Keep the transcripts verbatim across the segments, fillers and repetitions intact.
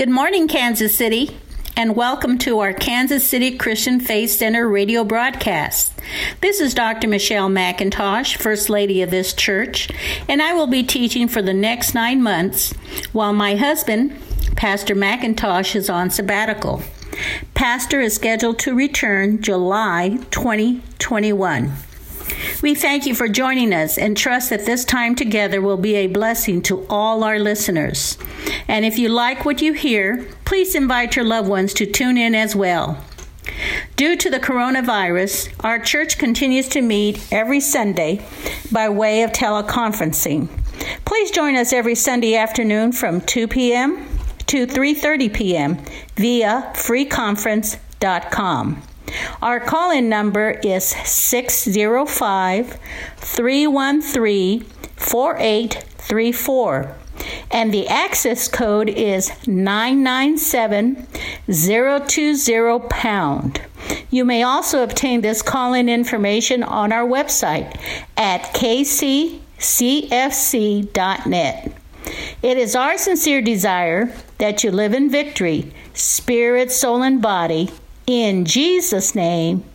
Good morning, Kansas City, and welcome to our Kansas City Christian Faith Center radio broadcast. This is Doctor Michelle McIntosh, First Lady of this church, and I will be teaching for the next nine months while my husband, Pastor McIntosh, is on sabbatical. Pastor is scheduled to return July twenty twenty-one. We thank you for joining us and trust that this time together will be a blessing to all our listeners. And if you like what you hear, please invite your loved ones to tune in as well. Due to the coronavirus, our church continues to meet every Sunday by way of teleconferencing. Please join us every Sunday afternoon from two p.m. to three thirty p.m. via free conference dot com. Our call-in number is six oh five, three one three, four eight three four, and the access code is nine nine seven, zero two zero pound. You may also obtain this call-in information on our website at k c c f c dot net. It is our sincere desire that you live in victory, spirit, soul, and body. In Jesus' name,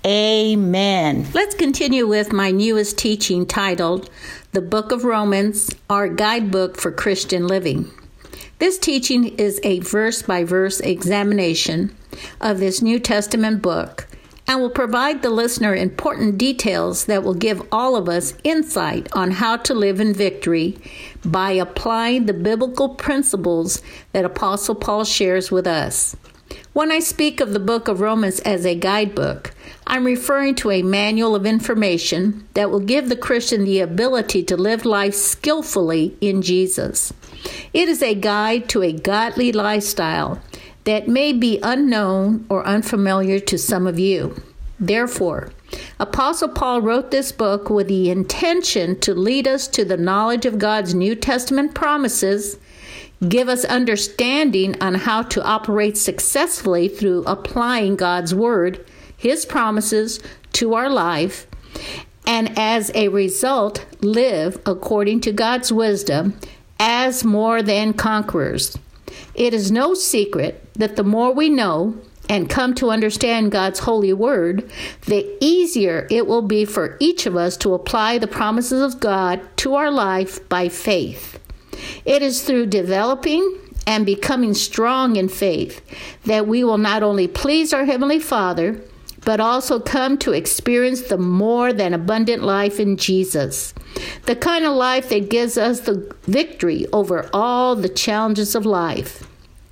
amen. Let's continue with my newest teaching titled, The Book of Romans, Our Guidebook for Christian Living. This teaching is a verse-by-verse examination of this New Testament book and will provide the listener important details that will give all of us insight on how to live in victory by applying the biblical principles that Apostle Paul shares with us. When I speak of the book of Romans as a guidebook, I'm referring to a manual of information that will give the Christian the ability to live life skillfully in Jesus. It is a guide to a godly lifestyle that may be unknown or unfamiliar to some of you. Therefore, Apostle Paul wrote this book with the intention to lead us to the knowledge of God's New Testament promises, give us understanding on how to operate successfully through applying God's Word, His promises, to our life, and as a result, live according to God's wisdom as more than conquerors. It is no secret that the more we know and come to understand God's holy word, the easier it will be for each of us to apply the promises of God to our life by faith. It is through developing and becoming strong in faith that we will not only please our Heavenly Father, but also come to experience the more than abundant life in Jesus, the kind of life that gives us the victory over all the challenges of life.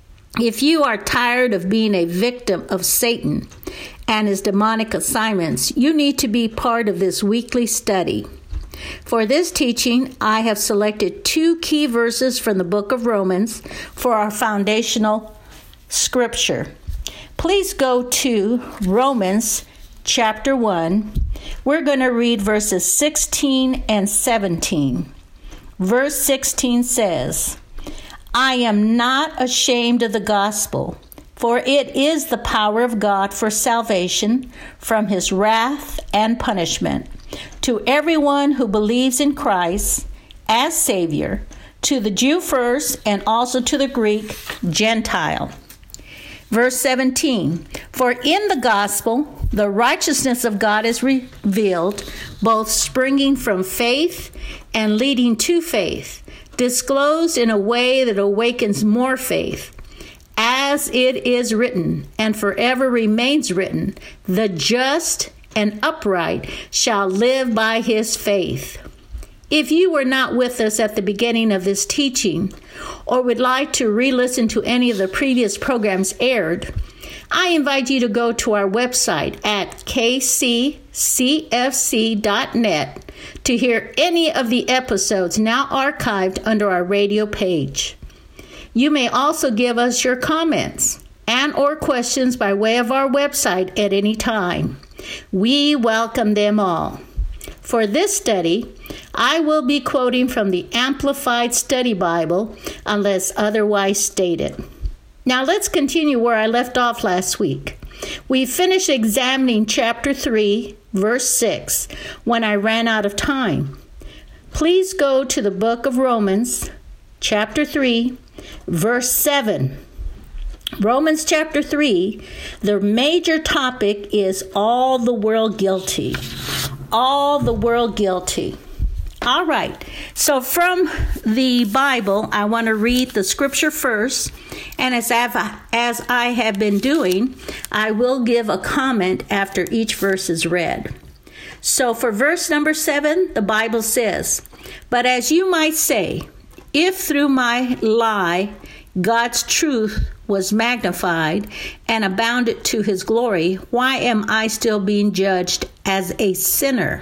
If you are tired of being a victim of Satan and his demonic assignments, you need to be part of this weekly study. For this teaching, I have selected two key verses from the book of Romans for our foundational scripture. Please go to Romans chapter one. We're going to read verses sixteen and seventeen. Verse sixteen says, I am not ashamed of the gospel, for it is the power of God for salvation from his wrath and punishment, to everyone who believes in Christ as Savior, to the Jew first and also to the Greek Gentile. Verse seventeen, for in the gospel the righteousness of God is revealed, both springing from faith and leading to faith, disclosed in a way that awakens more faith. As it is written, and forever remains written, the just and upright shall live by his faith. If you were not with us at the beginning of this teaching, or would like to re-listen to any of the previous programs aired, I invite you to go to our website at k c c f c dot net to hear any of the episodes now archived under our radio page. You may also give us your comments and or questions by way of our website at any time. We welcome them all. For this study, I will be quoting from the Amplified Study Bible unless otherwise stated. Now let's continue where I left off last week. We finished examining chapter three, verse six, when I ran out of time. Please go to the book of Romans, chapter three, verse seven. Romans chapter three, the major topic is all the world guilty. All the world guilty. All right. So from the Bible, I want to read the scripture first. And as I, as I have been doing, I will give a comment after each verse is read. So for verse number seven, the Bible says, "But as you might say, if through my lie God's truth was magnified and abounded to his glory, why am I still being judged as a sinner?"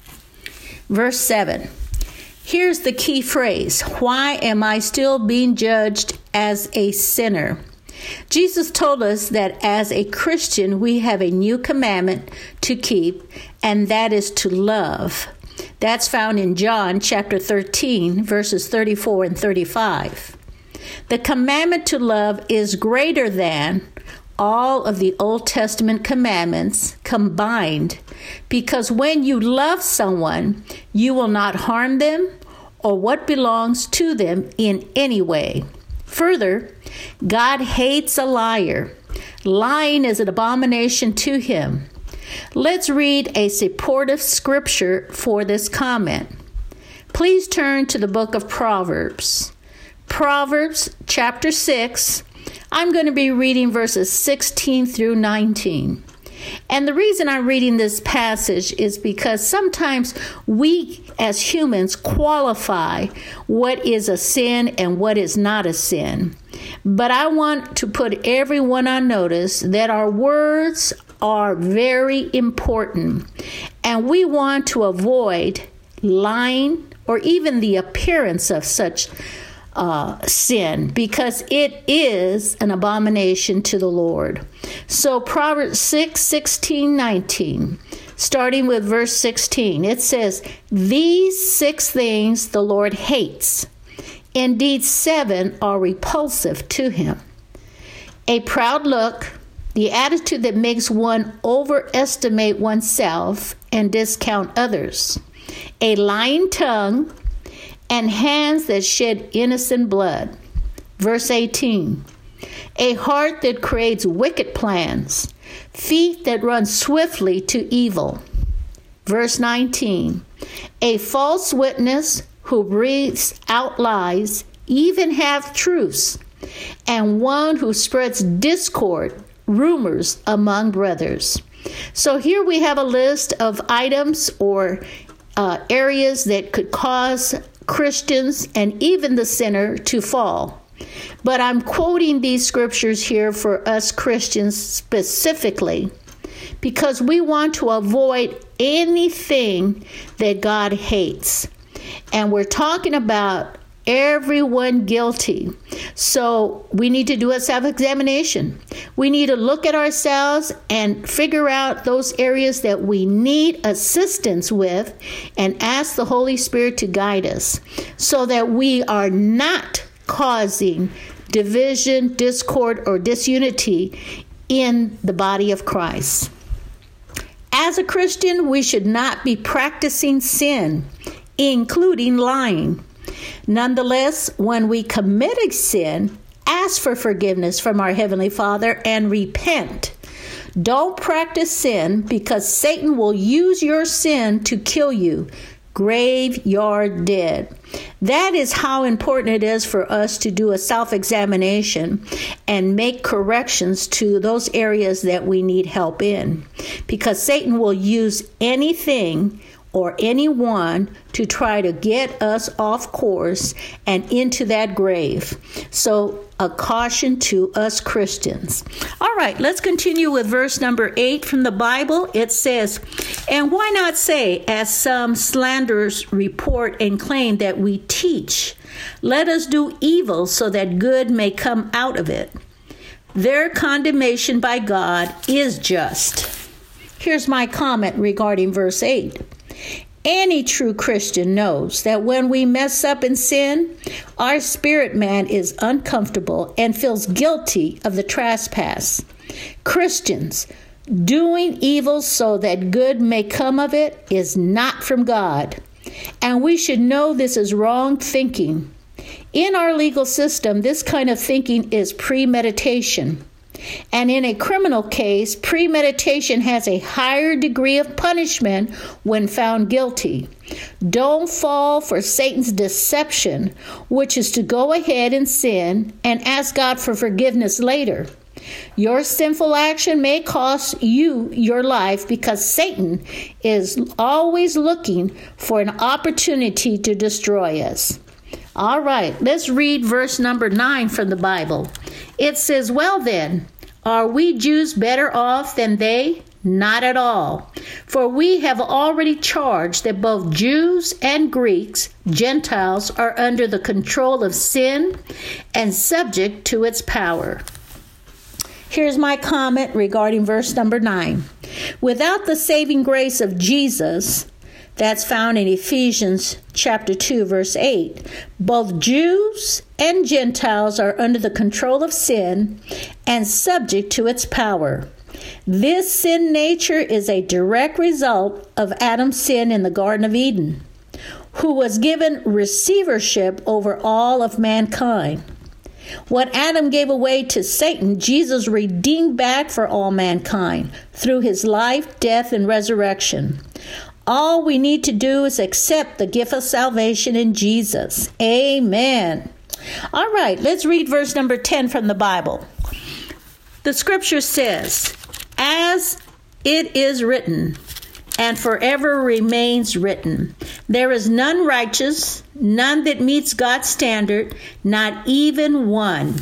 Verse seven. Here's the key phrase. Why am I still being judged as a sinner? Jesus told us that as a Christian, we have a new commandment to keep, and that is to love. That's found in John chapter thirteen, verses thirty-four and thirty-five. The commandment to love is greater than all of the Old Testament commandments combined, because when you love someone, you will not harm them or what belongs to them in any way. Further, God hates a liar. Lying is an abomination to him. Let's read a supportive scripture for this comment. Please turn to the book of Proverbs. Proverbs chapter six. I'm going to be reading verses sixteen through nineteen. And the reason I'm reading this passage is because sometimes we as humans qualify what is a sin and what is not a sin. But I want to put everyone on notice that our words are very important, and we want to avoid lying or even the appearance of such Uh, sin, because it is an abomination to the Lord. So Proverbs six, sixteen, nineteen, starting with verse sixteen, it says, "These six things the Lord hates. Indeed, seven are repulsive to him. A proud look, the attitude that makes one overestimate oneself and discount others, a lying tongue, and hands that shed innocent blood." Verse eighteen, "A heart that creates wicked plans, feet that run swiftly to evil." Verse nineteen, "A false witness who breathes out lies, even half-truths, and one who spreads discord, rumors among brothers." So here we have a list of items or uh, areas that could cause Christians and even the sinner to fall. But I'm quoting these scriptures here for us Christians specifically because we want to avoid anything that God hates. And we're talking about everyone guilty. So we need to do a self-examination. We need to look at ourselves and figure out those areas that we need assistance with and ask the Holy Spirit to guide us so that we are not causing division, discord, or disunity in the body of Christ. As a Christian, we should not be practicing sin, including lying. Nonetheless, when we commit a sin, ask for forgiveness from our Heavenly Father and repent. Don't practice sin because Satan will use your sin to kill you. Graveyard dead. That is how important it is for us to do a self-examination and make corrections to those areas that we need help in. Because Satan will use anything or anyone to try to get us off course and into that grave. So a caution to us Christians. All right, let's continue with verse number eight from the Bible. It says, "And why not say, as some slanderers report and claim that we teach, let us do evil so that good may come out of it. Their condemnation by God is just." Here's my comment regarding verse eight. Any true Christian knows that when we mess up in sin, our spirit man is uncomfortable and feels guilty of the trespass. Christians, doing evil so that good may come of it is not from God, and we should know this is wrong thinking. In our legal system, this kind of thinking is premeditation. And in a criminal case, premeditation has a higher degree of punishment when found guilty. Don't fall for Satan's deception, which is to go ahead and sin and ask God for forgiveness later. Your sinful action may cost you your life because Satan is always looking for an opportunity to destroy us. All right, let's read verse number nine from the Bible. It says, "Well then, are we Jews better off than they? Not at all. For we have already charged that both Jews and Greeks, Gentiles, are under the control of sin and subject to its power." Here's my comment regarding verse number nine. Without the saving grace of Jesus, that's found in Ephesians chapter two, verse eight, both Jews and Gentiles are under the control of sin and subject to its power. This sin nature is a direct result of Adam's sin in the Garden of Eden, who was given receivership over all of mankind. What Adam gave away to Satan, Jesus redeemed back for all mankind through his life, death, and resurrection. All we need to do is accept the gift of salvation in Jesus. Amen. All right, let's read verse number ten from the Bible. The scripture says, "As it is written, and forever remains written, there is none righteous, none that meets God's standard, not even one."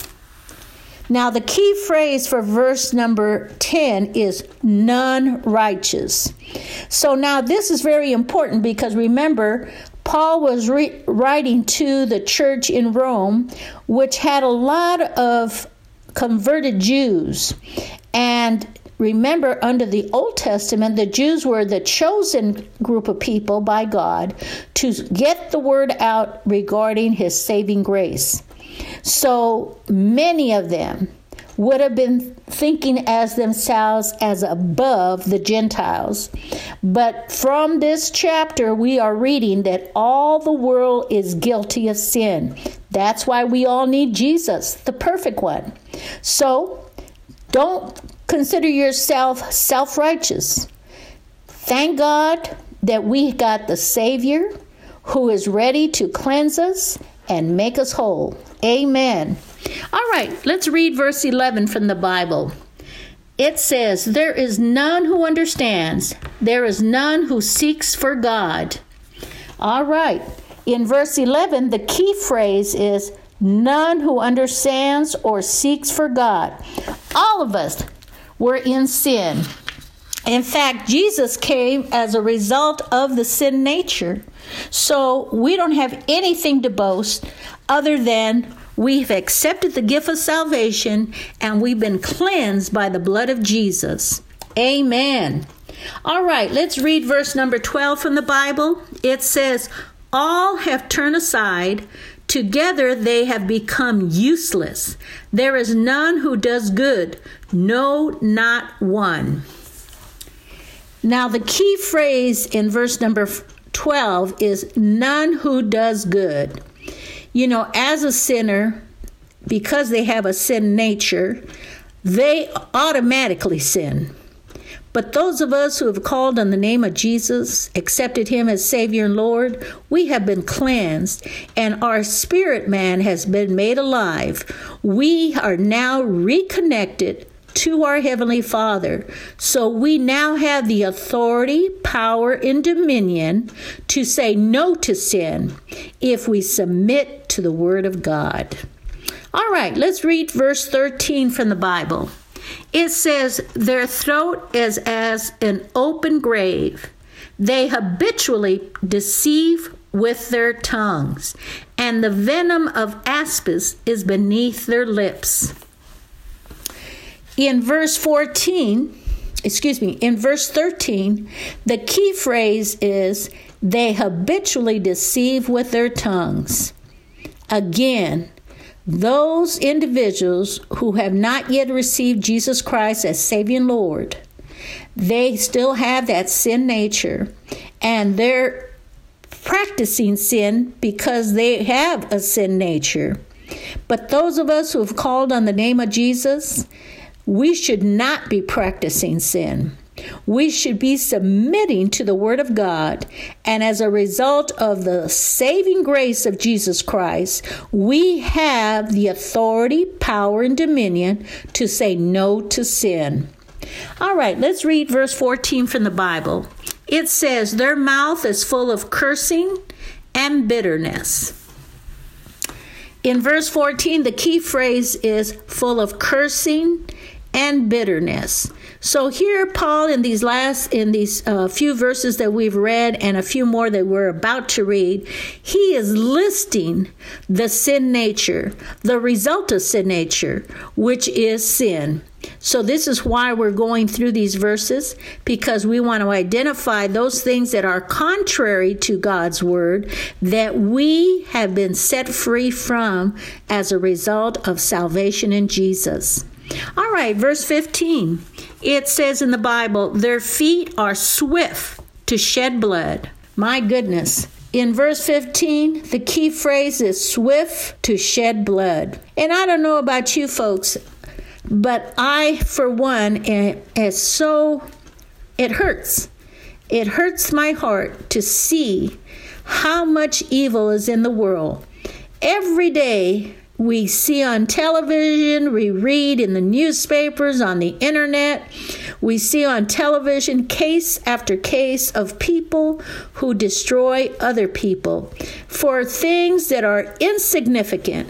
Now, the key phrase for verse number ten is none righteous. So now this is very important because remember, Paul was re- writing to the church in Rome, which had a lot of converted Jews. And remember, under the Old Testament, the Jews were the chosen group of people by God to get the word out regarding his saving grace. So many of them would have been thinking as themselves as above the Gentiles. But from this chapter, we are reading that all the world is guilty of sin. That's why we all need Jesus, the perfect one. So don't consider yourself self-righteous. Thank God that we got the Savior who is ready to cleanse us and make us whole. Amen. All right, let's read verse eleven from the Bible. It says, "There is none who understands. There is none who seeks for God." All right. In verse eleven, the key phrase is none who understands or seeks for God. All of us were in sin. In fact, Jesus came as a result of the sin nature. So we don't have anything to boast other than we've accepted the gift of salvation and we've been cleansed by the blood of Jesus. Amen. All right, let's read verse number twelve from the Bible. It says, "All have turned aside. Together they have become useless. There is none who does good. No, not one." Now, the key phrase in verse number twelve is none who does good. You know, as a sinner, because they have a sin nature, they automatically sin. But those of us who have called on the name of Jesus, accepted him as Savior and Lord, we have been cleansed and our spirit man has been made alive. We are now reconnected to our Heavenly Father. So we now have the authority, power, and dominion to say no to sin if we submit to the Word of God. All right, let's read verse thirteen from the Bible. It says, "Their throat is as an open grave. They habitually deceive with their tongues, and the venom of asps is beneath their lips." In verse fourteen, excuse me, in verse thirteen, the key phrase is, "They habitually deceive with their tongues." Again, those individuals who have not yet received Jesus Christ as Savior and Lord, they still have that sin nature, and their practicing sin because they have a sin nature. But those of us who have called on the name of Jesus, we should not be practicing sin. We should be submitting to the Word of God. And as a result of the saving grace of Jesus Christ, we have the authority, power, and dominion to say no to sin. All right, let's read verse fourteen from the Bible. It says, their mouth is full of cursing and bitterness. In verse fourteen, the key phrase is full of cursing and bitterness. So here, Paul, in these last, in these uh, few verses that we've read and a few more that we're about to read, he is listing the sin nature, the result of sin nature, which is sin. So this is why we're going through these verses, because we want to identify those things that are contrary to God's word that we have been set free from as a result of salvation in Jesus. All right, verse fifteen. It says in the Bible, their feet are swift to shed blood. My goodness. In verse fifteen, the key phrase is swift to shed blood. And I don't know about you folks, but I, for one, is so, it hurts. It hurts my heart to see how much evil is in the world. Every day, we see on television, we read in the newspapers, on the internet, we see on television case after case of people who destroy other people for things that are insignificant,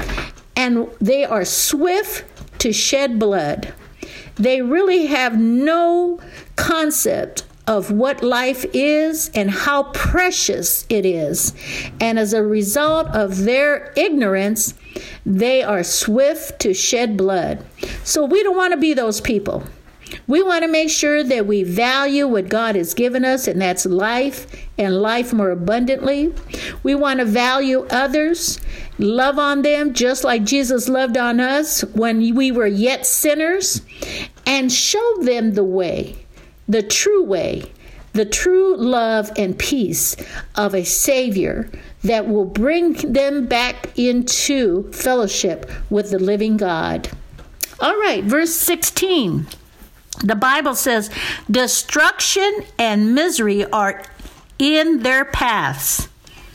and they are swift to shed blood. They really have no concept of what life is and how precious it is. And as a result of their ignorance, they are swift to shed blood. So we don't want to be those people. We want to make sure that we value what God has given us, and that's life and life more abundantly. We want to value others, love on them just like Jesus loved on us when we were yet sinners, and show them the way, the true way, the true love and peace of a Savior that will bring them back into fellowship with the living God. All right, verse sixteen. The Bible says, destruction and misery are in their paths.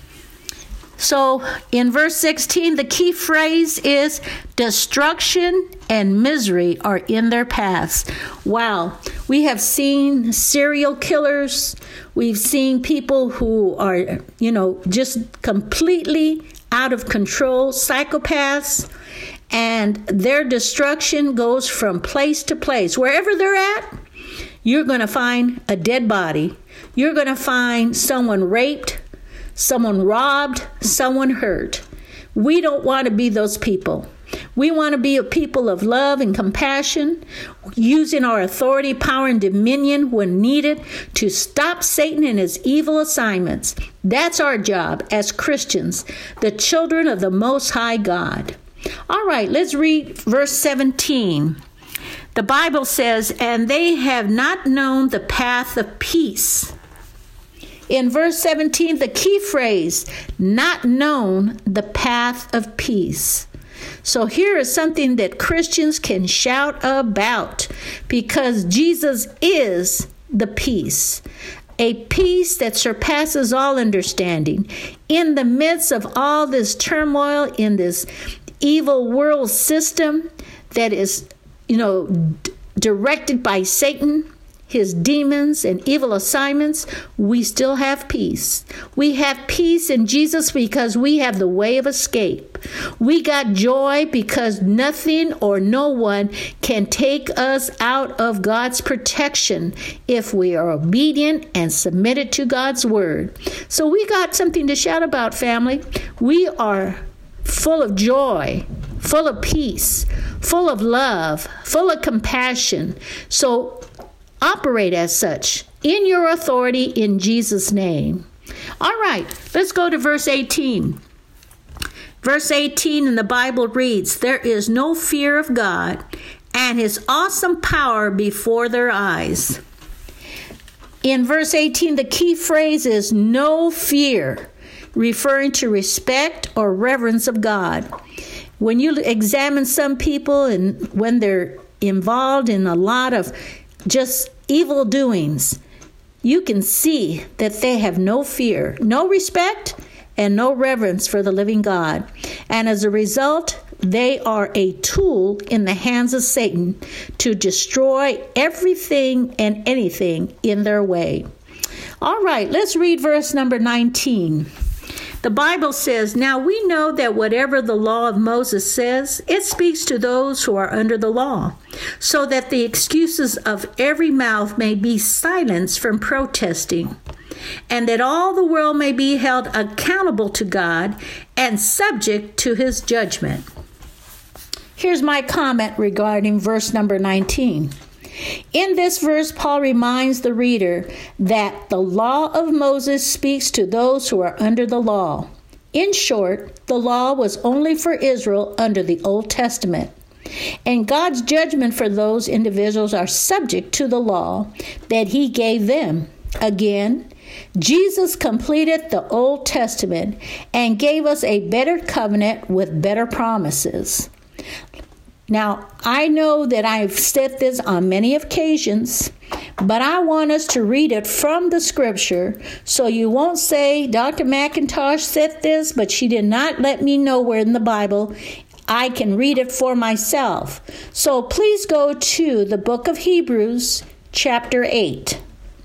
So in verse sixteen, the key phrase is destruction and misery are in their paths. Wow. We have seen serial killers. We've seen people who are, you know, just completely out of control, psychopaths. And their destruction goes from place to place. Wherever they're at, you're going to find a dead body. You're going to find someone raped, someone robbed, someone hurt. We don't want to be those people. We want to be a people of love and compassion, using our authority, power, and dominion when needed to stop Satan and his evil assignments. That's our job as Christians, the children of the Most High God. All right, let's read verse seventeen. The Bible says, and they have not known the path of peace. In verse seventeen, the key phrase, not known the path of peace. So here is something that Christians can shout about, because Jesus is the peace. A peace that surpasses all understanding. In the midst of all this turmoil, in this evil world system that is, you know, d- directed by Satan, his demons and evil assignments, we still have peace. We have peace in Jesus because we have the way of escape. We got joy because nothing or no one can take us out of God's protection if we are obedient and submitted to God's word. So we got something to shout about, family. We are full of joy, full of peace, full of love, full of compassion. So operate as such in your authority in Jesus' name. All right, let's go to verse eighteen. Verse eighteen in the Bible reads, there is no fear of God and his awesome power before their eyes. In verse eighteen, the key phrase is no fear, referring to respect or reverence of God. When you examine some people and when they're involved in a lot of just evil doings, you can see that they have no fear, no respect, and no reverence for the living God. And as a result, they are a tool in the hands of Satan to destroy everything and anything in their way. All right, let's read verse number nineteen. The Bible says, "Now we know that whatever the law of Moses says, it speaks to those who are under the law, so that the excuses of every mouth may be silenced from protesting, and that all the world may be held accountable to God and subject to his judgment." Here's my comment regarding verse number nineteen. In this verse, Paul reminds the reader that the law of Moses speaks to those who are under the law. In short, the law was only for Israel under the Old Testament. And God's judgment for those individuals are subject to the law that he gave them. Again, Jesus completed the Old Testament and gave us a better covenant with better promises. Now, I know that I've said this on many occasions, but I want us to read it from the scripture so you won't say, Doctor McIntosh said this, but she did not let me know where in the Bible I can read it for myself. So please go to the book of Hebrews, chapter eight.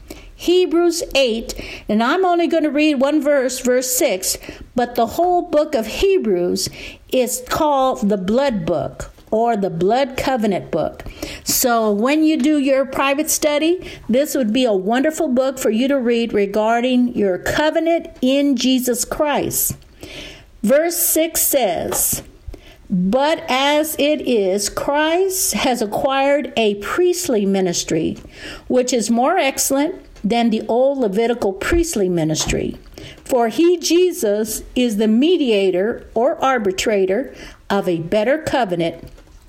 Hebrews eight, and I'm only going to read one verse, verse six, but the whole book of Hebrews is called the blood book, or the blood covenant book. So when you do your private study, this would be a wonderful book for you to read regarding your covenant in Jesus Christ. Verse six says, "But as it is, Christ has acquired a priestly ministry, which is more excellent than the old Levitical priestly ministry. For he, Jesus, is the mediator or arbitrator of a better covenant,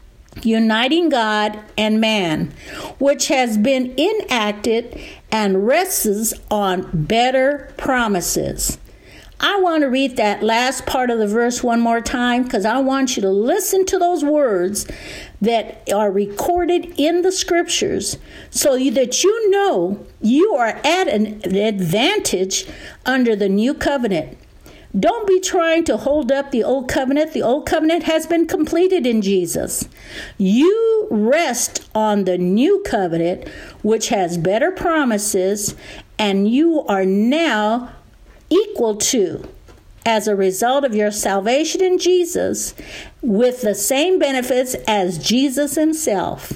uniting God and man, which has been enacted and rests on better promises." I want to read that last part of the verse one more time because I want you to listen to those words that are recorded in the scriptures so that you know you are at an advantage under the new covenant. Don't be trying to hold up the old covenant. The old covenant has been completed in Jesus. You rest on the new covenant, which has better promises, and you are now equal to, as a result of your salvation in Jesus, with the same benefits as Jesus himself.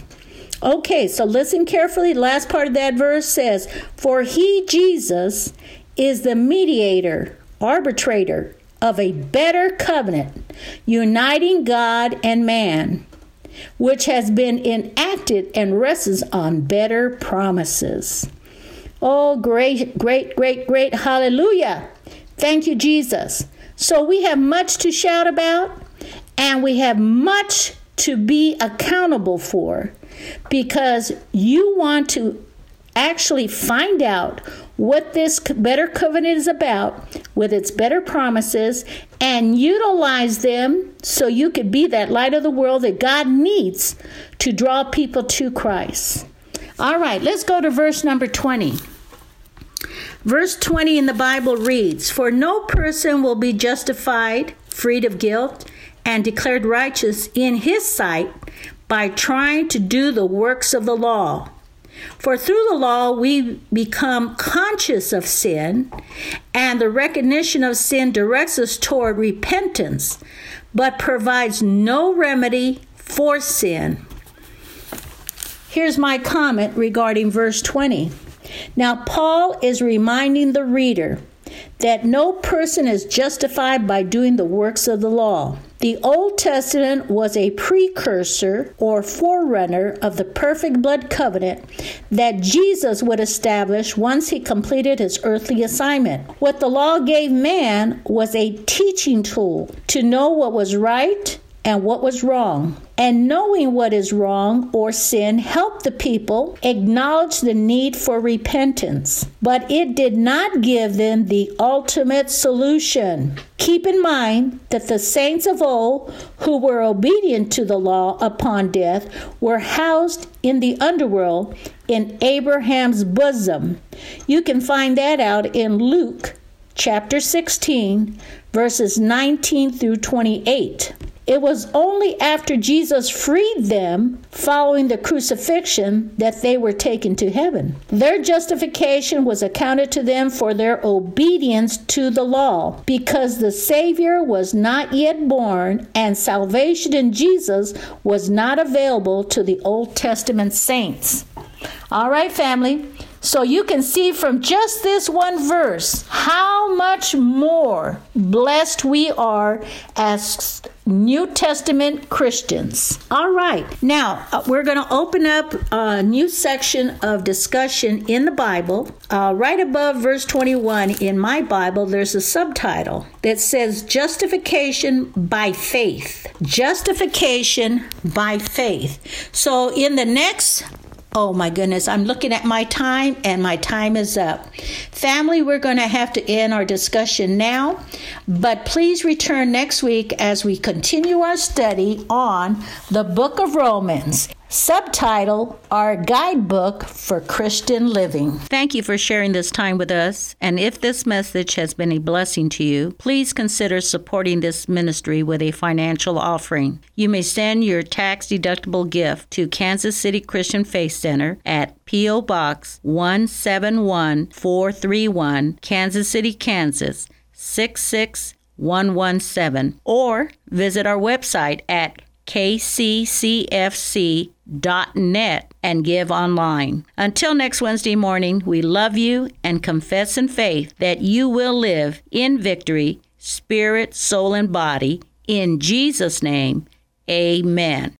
Okay, so listen carefully. The last part of that verse says, "For he, Jesus, is the mediator, arbitrator of a better covenant, uniting God and man, which has been enacted and rests on better promises." Oh, great, great, great, great. Hallelujah. Thank you, Jesus. So we have much to shout about, and we have much to be accountable for, because you want to actually find out what this better covenant is about with its better promises and utilize them so you could be that light of the world that God needs to draw people to Christ. All right, let's go to verse number twenty. Verse twenty in the Bible reads, "For no person will be justified, freed of guilt, and declared righteous in his sight by trying to do the works of the law. For through the law we become conscious of sin, and the recognition of sin directs us toward repentance, but provides no remedy for sin." Here's my comment regarding verse twenty. Now, Paul is reminding the reader that no person is justified by doing the works of the law. The Old Testament was a precursor or forerunner of the perfect blood covenant that Jesus would establish once he completed his earthly assignment. What the law gave man was a teaching tool to know what was right and what was wrong, and knowing what is wrong or sin helped the people acknowledge the need for repentance. But it did not give them the ultimate solution. Keep in mind that the saints of old who were obedient to the law upon death were housed in the underworld in Abraham's bosom. You can find that out in Luke chapter sixteen, verses nineteen through twenty-eight. It was only after Jesus freed them following the crucifixion that they were taken to heaven. Their justification was accounted to them for their obedience to the law, because the Savior was not yet born and salvation in Jesus was not available to the Old Testament saints. All right, family. So you can see from just this one verse how much more blessed we are as New Testament Christians. All right. Now, uh, we're going to open up a new section of discussion in the Bible. Uh, right above verse twenty-one in my Bible, there's a subtitle that says Justification by Faith. Justification by Faith. So in the next Oh my goodness, I'm looking at my time and my time is up. Family, we're going to have to end our discussion now, but please return next week as we continue our study on the book of Romans. Subtitle, Our Guidebook for Christian Living. Thank you for sharing this time with us. And if this message has been a blessing to you, please consider supporting this ministry with a financial offering. You may send your tax-deductible gift to Kansas City Christian Faith Center at P O. Box one seven one four three one, Kansas City, Kansas six six one one seven, or visit our website at k c c f c dot net and give online. Until next Wednesday morning, we love you and confess in faith that you will live in victory, spirit, soul, and body. In Jesus' name, amen.